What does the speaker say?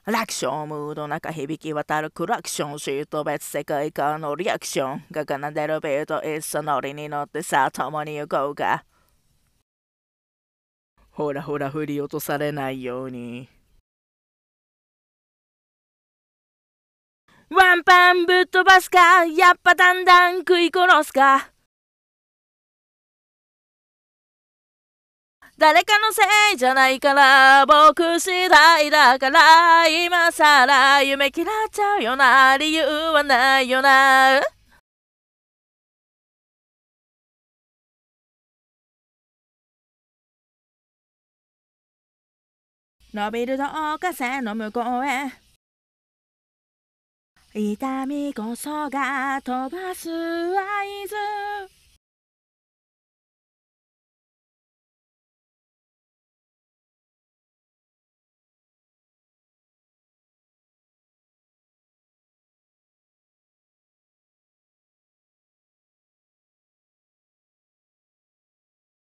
楽勝ムード中響き渡るクラクションシート別世界観のリアクションが奏でるビートいっそノリに乗ってさあ共に行こうか。ほらほら振り落とされないように。ワンパンぶっ飛ばすか、やっぱだんだん食い殺すか。誰かのせいじゃないから僕次第だから今さら夢嫌っちゃうよな、理由はないよな。伸びる導火線の向こうへ、痛みこそが飛ばす合図。